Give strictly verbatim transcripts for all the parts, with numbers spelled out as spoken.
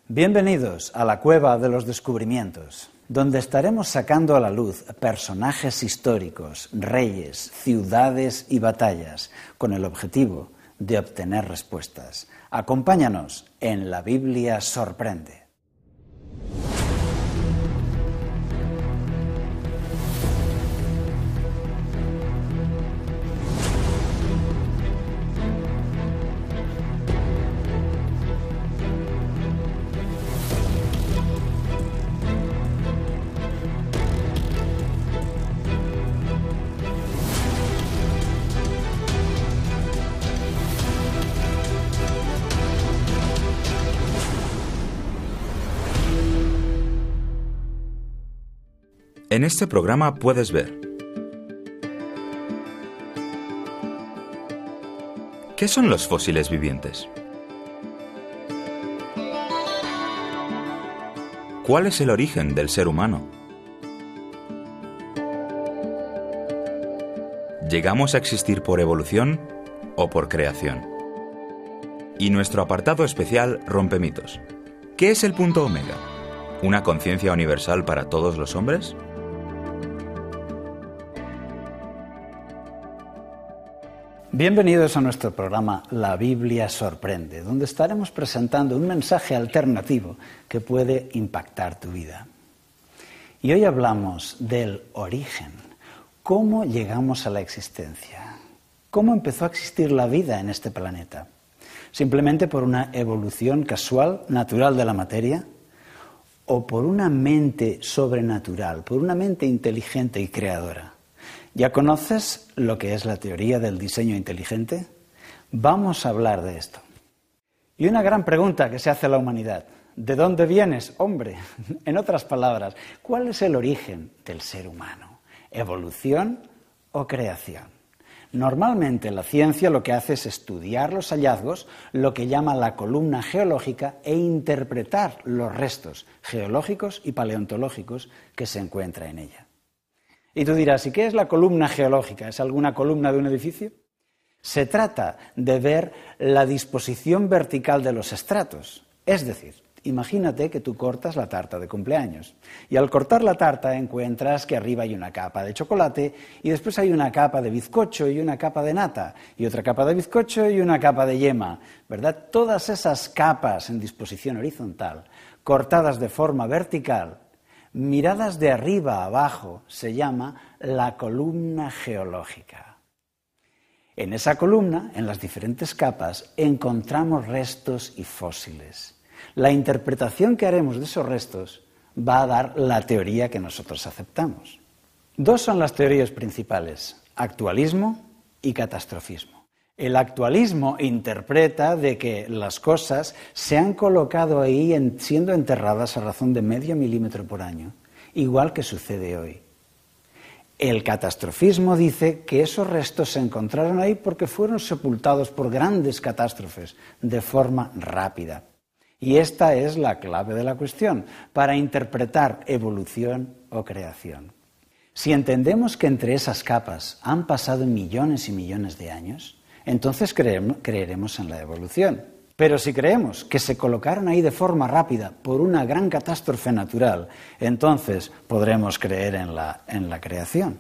Bienvenidos a la Cueva de los Descubrimientos, donde estaremos sacando a la luz personajes históricos, reyes, ciudades y batallas, con el objetivo de obtener respuestas. Acompáñanos en La Biblia Sorprende. En este programa puedes ver: ¿qué son los fósiles vivientes? ¿Cuál es el origen del ser humano? ¿Llegamos a existir por evolución o por creación? Y nuestro apartado especial Rompemitos. ¿Qué es el punto omega? ¿Una conciencia universal para todos los hombres? Bienvenidos a nuestro programa La Biblia Sorprende, donde estaremos presentando un mensaje alternativo que puede impactar tu vida. Y hoy hablamos del origen, cómo llegamos a la existencia, cómo empezó a existir la vida en este planeta. ¿Simplemente por una evolución casual, natural de la materia? ¿O por una mente sobrenatural, por una mente inteligente y creadora? ¿Ya conoces lo que es la teoría del diseño inteligente? Vamos a hablar de esto. Y una gran pregunta que se hace la humanidad: ¿de dónde vienes, hombre? En otras palabras, ¿cuál es el origen del ser humano? ¿Evolución o creación? Normalmente la ciencia lo que hace es estudiar los hallazgos, lo que llama la columna geológica, e interpretar los restos geológicos y paleontológicos que se encuentran en ella. Y tú dirás, ¿y qué es la columna geológica? ¿Es alguna columna de un edificio? Se trata de ver la disposición vertical de los estratos. Es decir, imagínate que tú cortas la tarta de cumpleaños y al cortar la tarta encuentras que arriba hay una capa de chocolate y después hay una capa de bizcocho y una capa de nata y otra capa de bizcocho y una capa de yema, ¿verdad? Todas esas capas en disposición horizontal, cortadas de forma vertical, miradas de arriba a abajo, se llama la columna geológica. En esa columna, en las diferentes capas, encontramos restos y fósiles. La interpretación que haremos de esos restos va a dar la teoría que nosotros aceptamos. Dos son las teorías principales: actualismo y catastrofismo. El actualismo interpreta de que las cosas se han colocado ahí en, siendo enterradas a razón de medio milímetro por año, igual que sucede hoy. El catastrofismo dice que esos restos se encontraron ahí porque fueron sepultados por grandes catástrofes de forma rápida. Y esta es la clave de la cuestión para interpretar evolución o creación. Si entendemos que entre esas capas han pasado millones y millones de años, entonces creemos, creeremos en la evolución. Pero si creemos que se colocaron ahí de forma rápida por una gran catástrofe natural, entonces podremos creer en la, en la creación.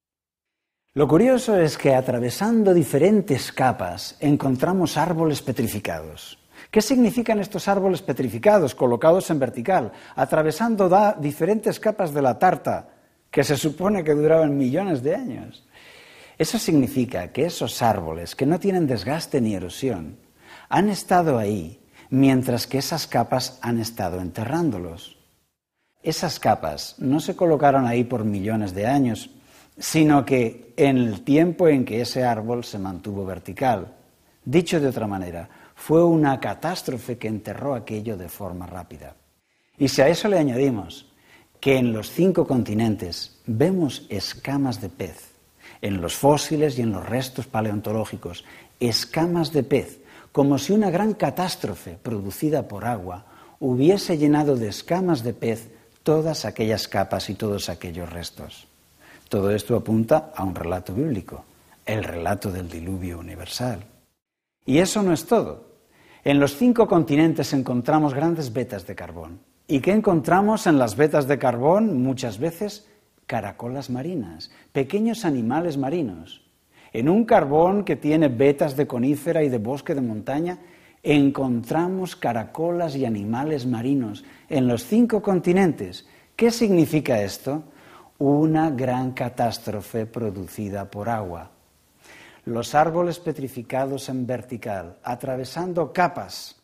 Lo curioso es que atravesando diferentes capas encontramos árboles petrificados. ¿Qué significan estos árboles petrificados colocados en vertical, atravesando da diferentes capas de la tarta que se supone que duraban millones de años? Eso significa que esos árboles, que no tienen desgaste ni erosión, han estado ahí mientras que esas capas han estado enterrándolos. Esas capas no se colocaron ahí por millones de años, sino que en el tiempo en que ese árbol se mantuvo vertical. Dicho de otra manera, fue una catástrofe que enterró aquello de forma rápida. Y si a eso le añadimos que en los cinco continentes vemos escamas de pez, en los fósiles y en los restos paleontológicos, escamas de pez, como si una gran catástrofe producida por agua hubiese llenado de escamas de pez todas aquellas capas y todos aquellos restos. Todo esto apunta a un relato bíblico, el relato del diluvio universal. Y eso no es todo. En los cinco continentes encontramos grandes vetas de carbón. ¿Y qué encontramos en las vetas de carbón? Muchas veces caracolas marinas, pequeños animales marinos. En un carbón que tiene vetas de conífera y de bosque de montaña, encontramos caracolas y animales marinos en los cinco continentes. ¿Qué significa esto? Una gran catástrofe producida por agua. Los árboles petrificados en vertical, atravesando capas.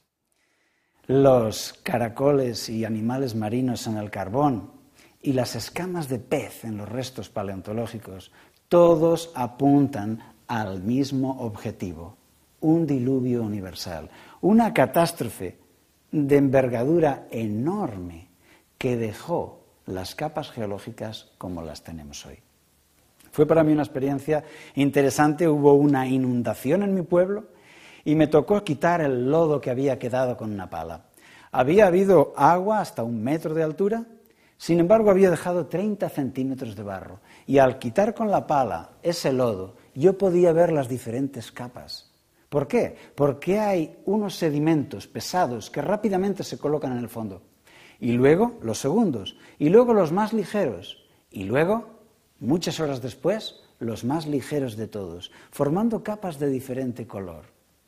Los caracoles y animales marinos en el carbón y las escamas de pez en los restos paleontológicos, todos apuntan al mismo objetivo, un diluvio universal, una catástrofe de envergadura enorme que dejó las capas geológicas como las tenemos hoy. Fue para mí una experiencia interesante. Hubo una inundación en mi pueblo y me tocó quitar el lodo que había quedado con una pala. Había habido agua hasta un metro de altura, sin embargo había dejado treinta centímetros de barro. Y al quitar con la pala ese lodo, yo podía ver las diferentes capas. ¿Por qué? Porque hay unos sedimentos pesados que rápidamente se colocan en el fondo. Y luego los segundos, y luego los más ligeros, y luego, muchas horas después, los más ligeros de todos, formando capas de diferente color.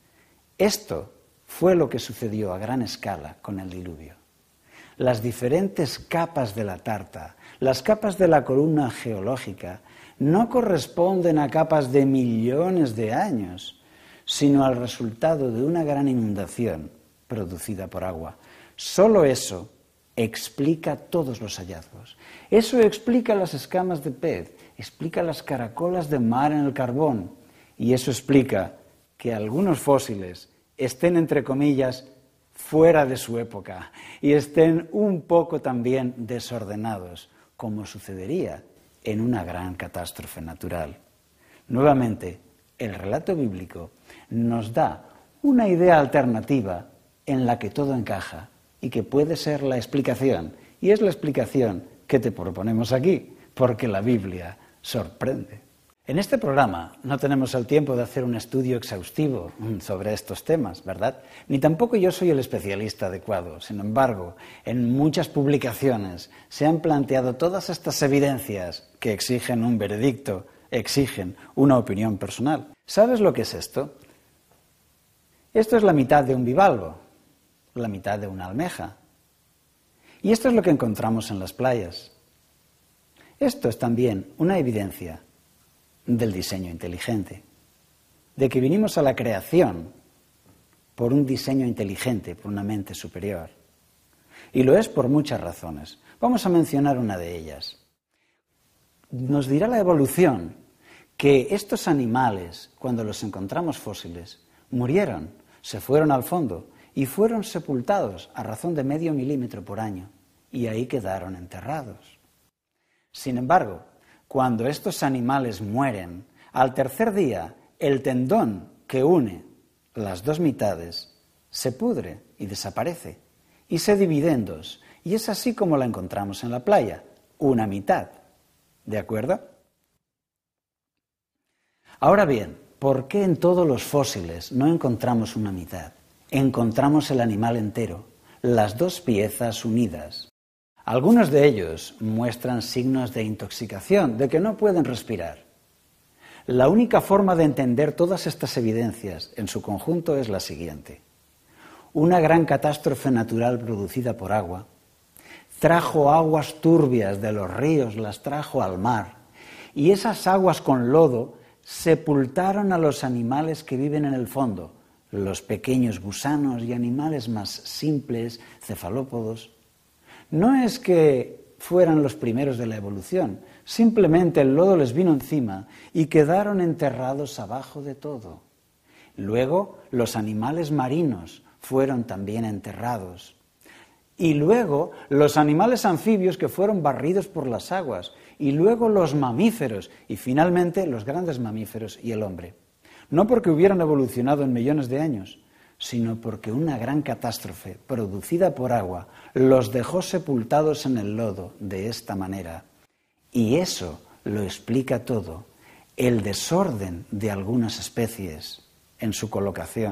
Esto fue lo que sucedió a gran escala con el diluvio. Las diferentes capas de la tarta, las capas de la columna geológica, no corresponden a capas de millones de años, sino al resultado de una gran inundación producida por agua. Solo eso explica todos los hallazgos. Eso explica las escamas de pez, explica las caracolas de mar en el carbón, y eso explica que algunos fósiles estén, entre comillas, fuera de su época y estén un poco también desordenados, como sucedería en una gran catástrofe natural. Nuevamente, el relato bíblico nos da una idea alternativa en la que todo encaja y que puede ser la explicación, y es la explicación que te proponemos aquí, porque la Biblia sorprende. En este programa no tenemos el tiempo de hacer un estudio exhaustivo sobre estos temas, ¿verdad? Ni tampoco yo soy el especialista adecuado. Sin embargo, en muchas publicaciones se han planteado todas estas evidencias que exigen un veredicto, exigen una opinión personal. ¿Sabes lo que es esto? Esto es la mitad de un bivalvo, la mitad de una almeja. Y esto es lo que encontramos en las playas. Esto es también una evidencia del diseño inteligente, de que vinimos a la creación por un diseño inteligente, por una mente superior. Y lo es por muchas razones. Vamos a mencionar una de ellas. Nos dirá la evolución que estos animales, cuando los encontramos fósiles, murieron, se fueron al fondo y fueron sepultados a razón de medio milímetro por año, y ahí quedaron enterrados. Sin embargo, cuando estos animales mueren, al tercer día, el tendón que une las dos mitades se pudre y desaparece, y se divide en dos. Y es así como la encontramos en la playa, una mitad. ¿De acuerdo? Ahora bien, ¿por qué en todos los fósiles no encontramos una mitad? Encontramos el animal entero, las dos piezas unidas. Algunos de ellos muestran signos de intoxicación, de que no pueden respirar. La única forma de entender todas estas evidencias en su conjunto es la siguiente. Una gran catástrofe natural producida por agua trajo aguas turbias de los ríos, las trajo al mar, y esas aguas con lodo sepultaron a los animales que viven en el fondo, los pequeños gusanos y animales más simples, cefalópodos. No es que fueran los primeros de la evolución, simplemente el lodo les vino encima y quedaron enterrados abajo de todo. Luego los animales marinos fueron también enterrados. Y luego los animales anfibios que fueron barridos por las aguas. Y luego los mamíferos. Y finalmente los grandes mamíferos y el hombre. No porque hubieran evolucionado en millones de años, sino porque una gran catástrofe producida por agua los dejó sepultados en el lodo de esta manera. Y eso lo explica todo. El desorden de algunas especies en su colocación,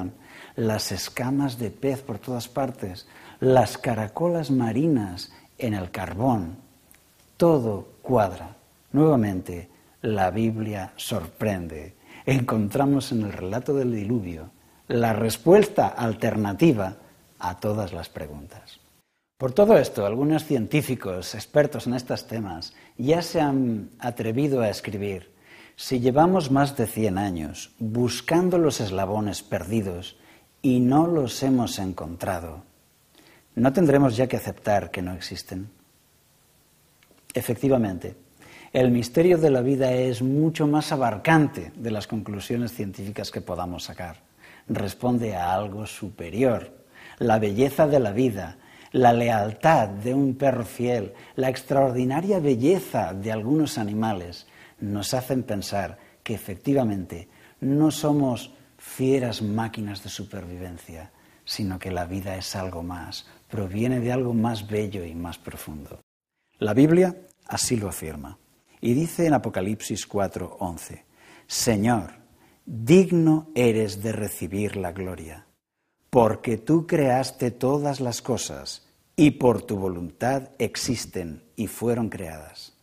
las escamas de pez por todas partes, las caracolas marinas en el carbón. Todo cuadra. Nuevamente, la Biblia sorprende. Encontramos en el relato del diluvio la respuesta alternativa a todas las preguntas. Por todo esto, algunos científicos expertos en estos temas ya se han atrevido a escribir: si llevamos más de cien años buscando los eslabones perdidos y no los hemos encontrado, ¿no tendremos ya que aceptar que no existen? Efectivamente, el misterio de la vida es mucho más abarcante de las conclusiones científicas que podamos sacar. Responde a algo superior. La belleza de la vida, la lealtad de un perro fiel, la extraordinaria belleza de algunos animales nos hacen pensar que efectivamente no somos fieras máquinas de supervivencia, sino que la vida es algo más, proviene de algo más bello y más profundo. La Biblia así lo afirma. Y dice en Apocalipsis cuatro once, Señor, digno eres de recibir la gloria, porque tú creaste todas las cosas y por tu voluntad existen y fueron creadas.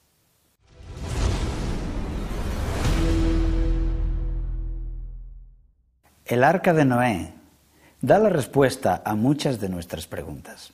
El arca de Noé da la respuesta a muchas de nuestras preguntas.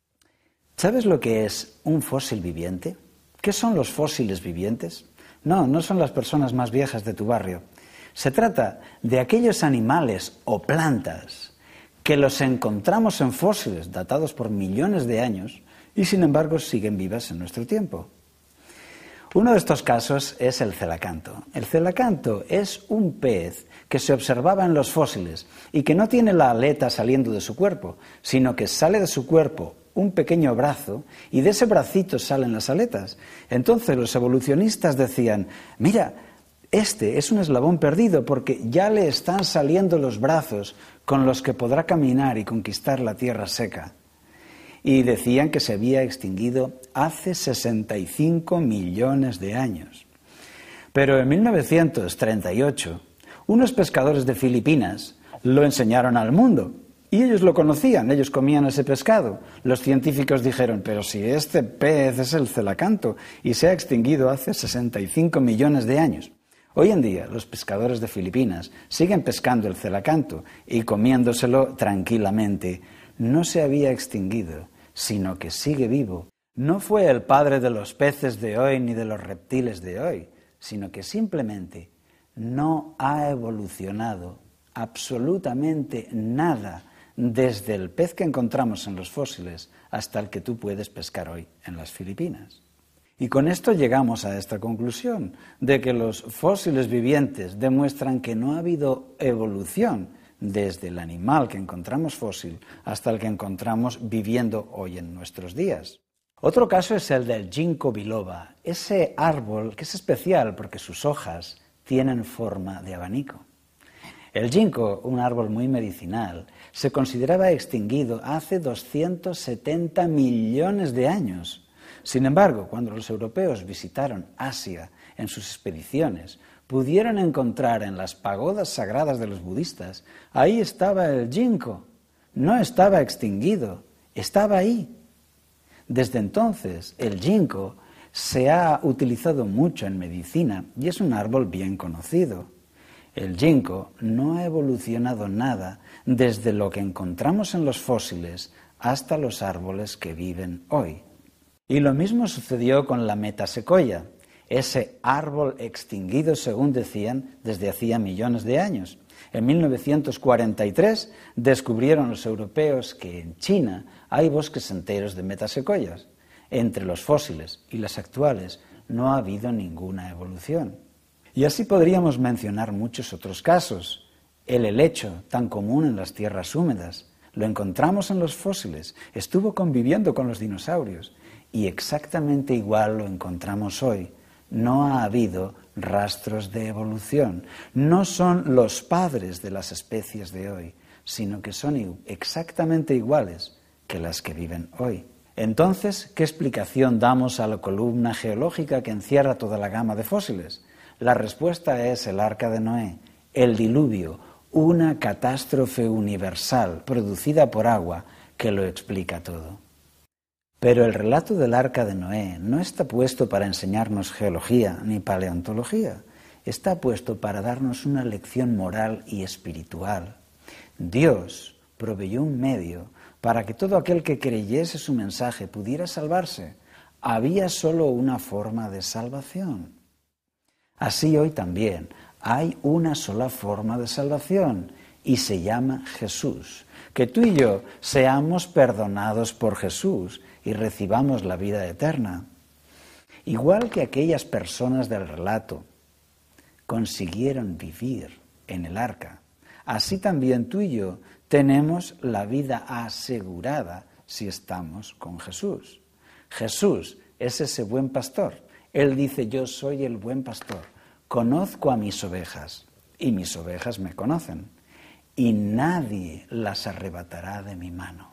¿Sabes lo que es un fósil viviente? ¿Qué son los fósiles vivientes? No, no son las personas más viejas de tu barrio. Se trata de aquellos animales o plantas que los encontramos en fósiles datados por millones de años y sin embargo siguen vivas en nuestro tiempo. Uno de estos casos es el celacanto. El celacanto es un pez que se observaba en los fósiles y que no tiene la aleta saliendo de su cuerpo, sino que sale de su cuerpo un pequeño brazo y de ese bracito salen las aletas. Entonces los evolucionistas decían, mira, este es un eslabón perdido porque ya le están saliendo los brazos con los que podrá caminar y conquistar la tierra seca. Y decían que se había extinguido hace sesenta y cinco millones de años. Pero en mil novecientos treinta y ocho, unos pescadores de Filipinas lo enseñaron al mundo. Y ellos lo conocían, ellos comían ese pescado. Los científicos dijeron, pero si este pez es el celacanto y se ha extinguido hace sesenta y cinco millones de años. Hoy en día los pescadores de Filipinas siguen pescando el celacanto y comiéndoselo tranquilamente. No se había extinguido, sino que sigue vivo. No fue el padre de los peces de hoy ni de los reptiles de hoy, sino que simplemente no ha evolucionado absolutamente nada desde el pez que encontramos en los fósiles hasta el que tú puedes pescar hoy en las Filipinas. Y con esto llegamos a esta conclusión, de que los fósiles vivientes demuestran que no ha habido evolución desde el animal que encontramos fósil hasta el que encontramos viviendo hoy en nuestros días. Otro caso es el del ginkgo biloba, ese árbol que es especial porque sus hojas tienen forma de abanico. El ginkgo, un árbol muy medicinal, se consideraba extinguido hace doscientos setenta millones de años. Sin embargo, cuando los europeos visitaron Asia en sus expediciones, pudieron encontrar en las pagodas sagradas de los budistas, ahí estaba el ginkgo. No estaba extinguido, estaba ahí. Desde entonces, el ginkgo se ha utilizado mucho en medicina y es un árbol bien conocido. El ginkgo no ha evolucionado nada desde lo que encontramos en los fósiles hasta los árboles que viven hoy. Y lo mismo sucedió con la metasecoya, ese árbol extinguido, según decían, desde hacía millones de años. En mil novecientos cuarenta y tres descubrieron los europeos que en China hay bosques enteros de metasecoyas. Entre los fósiles y las actuales no ha habido ninguna evolución. Y así podríamos mencionar muchos otros casos. El helecho, tan común en las tierras húmedas, lo encontramos en los fósiles, estuvo conviviendo con los dinosaurios y exactamente igual lo encontramos hoy. No ha habido rastros de evolución. No son los padres de las especies de hoy, sino que son exactamente iguales que las que viven hoy. Entonces, ¿qué explicación damos a la columna geológica que encierra toda la gama de fósiles? La respuesta es el arca de Noé, el diluvio, una catástrofe universal producida por agua que lo explica todo. Pero el relato del arca de Noé no está puesto para enseñarnos geología ni paleontología, está puesto para darnos una lección moral y espiritual. Dios proveyó un medio para que todo aquel que creyese su mensaje pudiera salvarse. Había solo una forma de salvación. Así hoy también hay una sola forma de salvación y se llama Jesús. Que tú y yo seamos perdonados por Jesús y recibamos la vida eterna. Igual que aquellas personas del relato consiguieron vivir en el arca, así también tú y yo tenemos la vida asegurada si estamos con Jesús. Jesús es ese buen pastor. Él dice, yo soy el buen pastor, conozco a mis ovejas y mis ovejas me conocen y nadie las arrebatará de mi mano.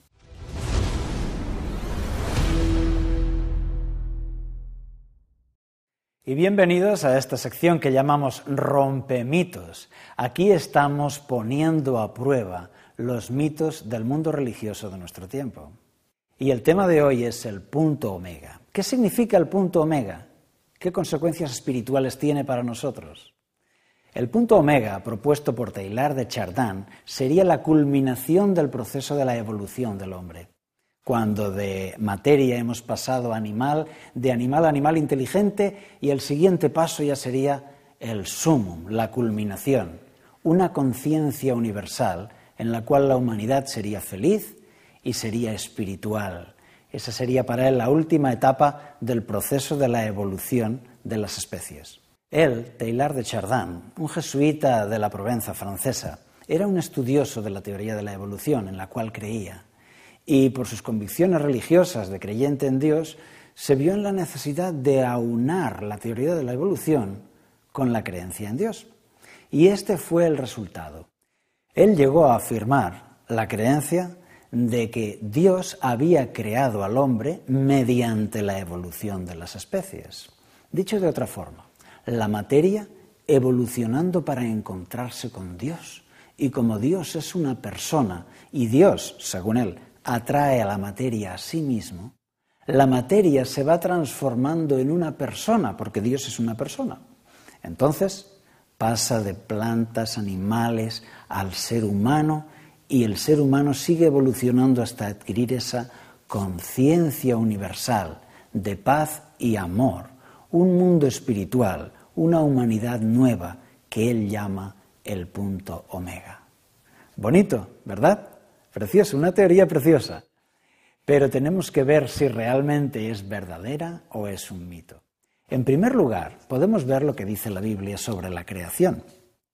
Y bienvenidos a esta sección que llamamos Rompemitos. Aquí estamos poniendo a prueba los mitos del mundo religioso de nuestro tiempo. Y el tema de hoy es el punto omega. ¿Qué significa el punto omega? ¿Qué consecuencias espirituales tiene para nosotros? El punto omega, propuesto por Teilhard de Chardin, sería la culminación del proceso de la evolución del hombre. Cuando de materia hemos pasado a animal, de animal a animal inteligente, y el siguiente paso ya sería el sumum, la culminación, una conciencia universal en la cual la humanidad sería feliz y sería espiritual. Esa sería para él la última etapa del proceso de la evolución de las especies. Él, Teilhard de Chardin, un jesuita de la Provenza francesa, era un estudioso de la teoría de la evolución en la cual creía. Y por sus convicciones religiosas de creyente en Dios, se vio en la necesidad de aunar la teoría de la evolución con la creencia en Dios. Y este fue el resultado. Él llegó a afirmar la creencia de que Dios había creado al hombre mediante la evolución de las especies. Dicho de otra forma, la materia evolucionando para encontrarse con Dios. Y como Dios es una persona, y Dios, según él, atrae a la materia a sí mismo, la materia se va transformando en una persona, porque Dios es una persona. Entonces pasa de plantas, animales, al ser humano, y el ser humano sigue evolucionando hasta adquirir esa conciencia universal de paz y amor, un mundo espiritual, una humanidad nueva que él llama el punto omega. Bonito, ¿verdad? Precioso, una teoría preciosa. Pero tenemos que ver si realmente es verdadera o es un mito. En primer lugar, podemos ver lo que dice la Biblia sobre la creación.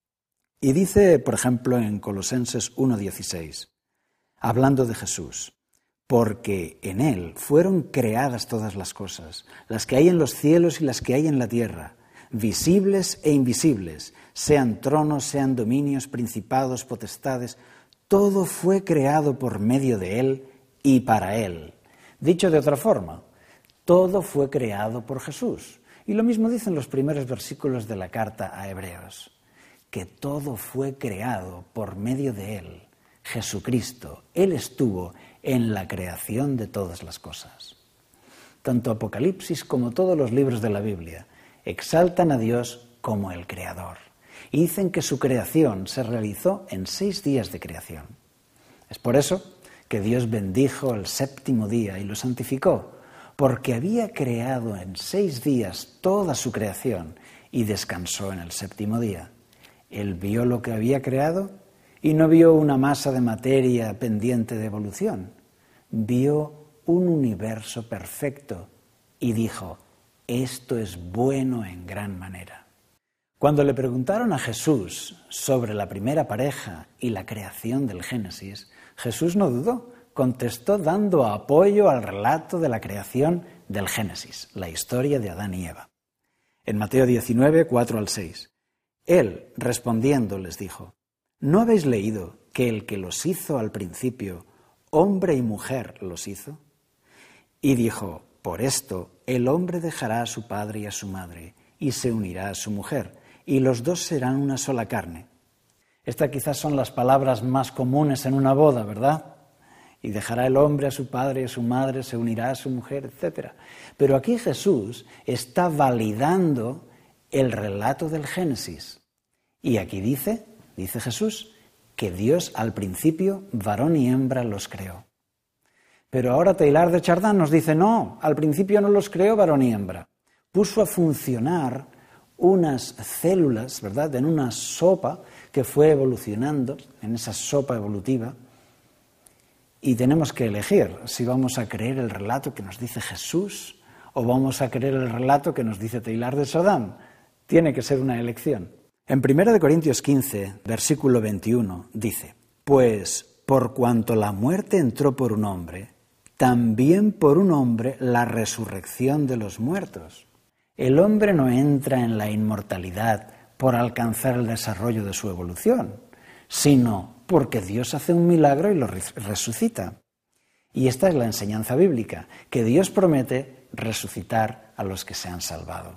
Y dice, por ejemplo, en Colosenses uno dieciséis, hablando de Jesús, porque en Él fueron creadas todas las cosas, las que hay en los cielos y las que hay en la tierra, visibles e invisibles, sean tronos, sean dominios, principados, potestades, todo fue creado por medio de Él y para Él. Dicho de otra forma, todo fue creado por Jesús. Y lo mismo dicen los primeros versículos de la carta a Hebreos, que todo fue creado por medio de Él, Jesucristo. Él estuvo en la creación de todas las cosas. Tanto Apocalipsis como todos los libros de la Biblia exaltan a Dios como el Creador. Y dicen que su creación se realizó en seis días de creación. Es por eso que Dios bendijo el séptimo día y lo santificó, porque había creado en seis días toda su creación y descansó en el séptimo día. Él vio lo que había creado y no vio una masa de materia pendiente de evolución. Vio un universo perfecto y dijo, esto es bueno en gran manera. Cuando le preguntaron a Jesús sobre la primera pareja y la creación del Génesis, Jesús no dudó, contestó dando apoyo al relato de la creación del Génesis, la historia de Adán y Eva. En Mateo diecinueve, cuatro al seis, Él, respondiendo, les dijo, ¿no habéis leído que el que los hizo al principio, hombre y mujer los hizo? Y dijo, por esto el hombre dejará a su padre y a su madre, y se unirá a su mujer, y los dos serán una sola carne. Estas quizás son las palabras más comunes en una boda, ¿verdad? Y dejará el hombre a su padre y a su madre, se unirá a su mujer, etcétera. Pero aquí Jesús está validando el relato del Génesis. Y aquí dice, dice Jesús, que Dios al principio, varón y hembra, los creó. Pero ahora Teilhard de Chardin nos dice, no, al principio no los creó varón y hembra. Puso a funcionar unas células, ¿verdad?, en una sopa que fue evolucionando, en esa sopa evolutiva, y tenemos que elegir si vamos a creer el relato que nos dice Jesús o vamos a creer el relato que nos dice Teilhard de Chardin. Tiene que ser una elección. En primera de Corintios quince, versículo veintiuno, dice, pues por cuanto la muerte entró por un hombre, también por un hombre la resurrección de los muertos. El hombre no entra en la inmortalidad por alcanzar el desarrollo de su evolución, sino porque Dios hace un milagro y lo resucita. Y esta es la enseñanza bíblica, que Dios promete resucitar a los que se han salvado.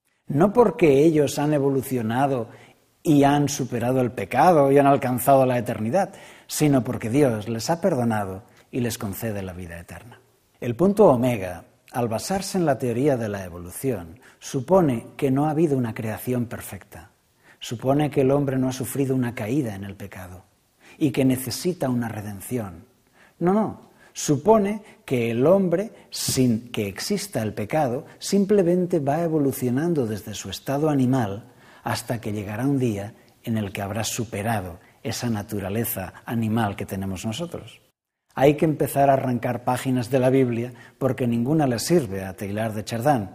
No porque ellos han evolucionado y han superado el pecado y han alcanzado la eternidad, sino porque Dios les ha perdonado y les concede la vida eterna. El punto omega, al basarse en la teoría de la evolución, supone que no ha habido una creación perfecta. Supone que el hombre no ha sufrido una caída en el pecado y que necesita una redención. No, no. Supone que el hombre, sin que exista el pecado, simplemente va evolucionando desde su estado animal hasta que llegará un día en el que habrá superado esa naturaleza animal que tenemos nosotros. Hay que empezar a arrancar páginas de la Biblia porque ninguna le sirve a Teilhard de Chardin.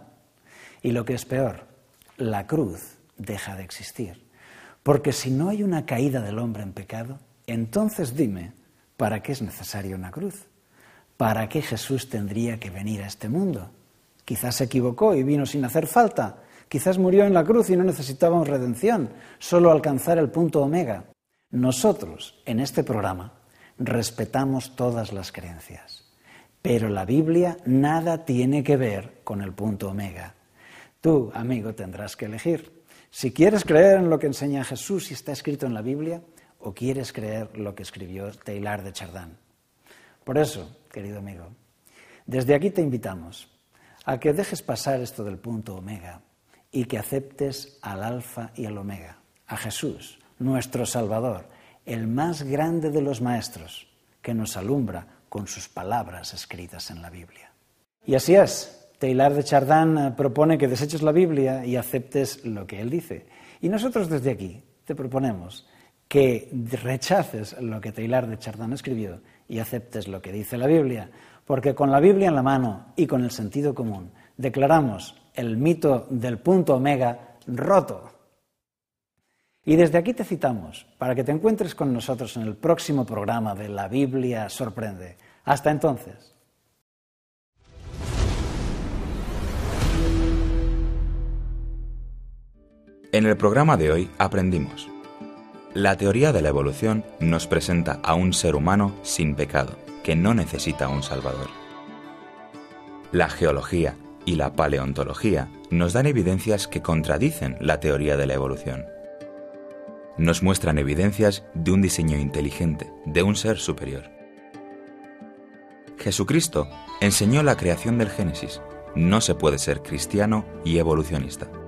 Y lo que es peor, la cruz deja de existir. Porque si no hay una caída del hombre en pecado, entonces dime, ¿para qué es necesaria una cruz? ¿Para qué Jesús tendría que venir a este mundo? Quizás se equivocó y vino sin hacer falta. Quizás murió en la cruz y no necesitábamos redención, solo alcanzar el punto omega. Nosotros, en este programa, respetamos todas las creencias, pero la Biblia nada tiene que ver con el punto omega. Tú, amigo, tendrás que elegir. Si quieres creer en lo que enseña Jesús y está escrito en la Biblia, o quieres creer lo que escribió Teilhard de Chardin. Por eso, querido amigo, desde aquí te invitamos a que dejes pasar esto del punto omega y que aceptes al alfa y al omega, a Jesús, nuestro Salvador, el más grande de los maestros, que nos alumbra con sus palabras escritas en la Biblia. Y así es, Teilhard de Chardin propone que deseches la Biblia y aceptes lo que él dice. Y nosotros desde aquí te proponemos que rechaces lo que Teilhard de Chardin escribió y aceptes lo que dice la Biblia, porque con la Biblia en la mano y con el sentido común declaramos el mito del punto omega roto. Y desde aquí te citamos para que te encuentres con nosotros en el próximo programa de La Biblia Sorprende. Hasta entonces. En el programa de hoy aprendimos: la teoría de la evolución nos presenta a un ser humano sin pecado, que no necesita un salvador. La geología y la paleontología nos dan evidencias que contradicen la teoría de la evolución. Nos muestran evidencias de un diseño inteligente, de un ser superior. Jesucristo enseñó la creación del Génesis. No se puede ser cristiano y evolucionista.